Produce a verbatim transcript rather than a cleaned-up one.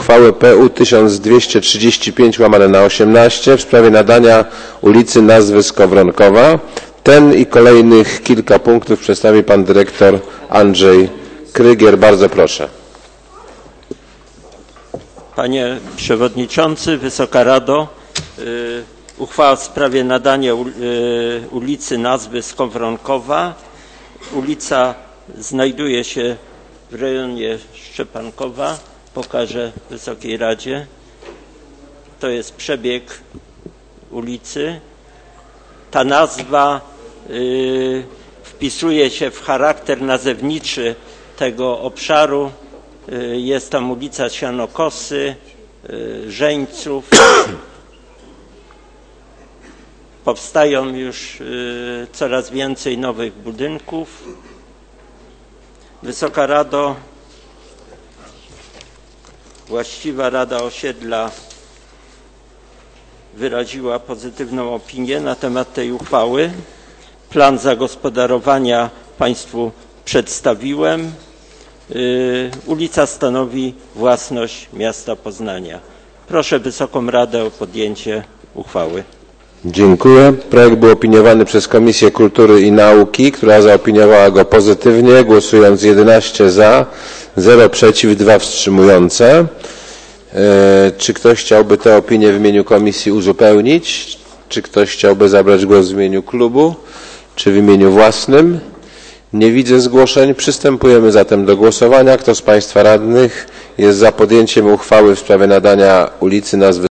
uchwały P U tysiąc dwieście trzydzieści pięć łamane na osiemnaście w sprawie nadania ulicy nazwy Skowronkowa. Ten i kolejnych kilka punktów przedstawi pan dyrektor Andrzej Krygier. Bardzo proszę. Panie Przewodniczący, Wysoka Rado, uchwała w sprawie nadania ulicy nazwy Skowronkowa. Ulica znajduje się w rejonie Szczepankowa. Pokażę Wysokiej Radzie. To jest przebieg ulicy. Ta nazwa y, wpisuje się w charakter nazewniczy tego obszaru. Y, jest tam ulica Sianokosy, y, Żeńców. Powstają już y, coraz więcej nowych budynków. Wysoka Rado, właściwa Rada Osiedla wyraziła pozytywną opinię na temat tej uchwały. Plan zagospodarowania Państwu przedstawiłem. Yy, ulica stanowi własność miasta Poznania. Proszę Wysoką Radę o podjęcie uchwały. Dziękuję. Projekt był opiniowany przez Komisję Kultury i Nauki, która zaopiniowała go pozytywnie, głosując jedenaście za, zero przeciw, dwa wstrzymujące. Czy ktoś chciałby tę opinię w imieniu komisji uzupełnić? Czy ktoś chciałby zabrać głos w imieniu klubu? Czy w imieniu własnym? Nie widzę zgłoszeń. Przystępujemy zatem do głosowania. Kto z Państwa radnych jest za podjęciem uchwały w sprawie nadania ulicy nazwy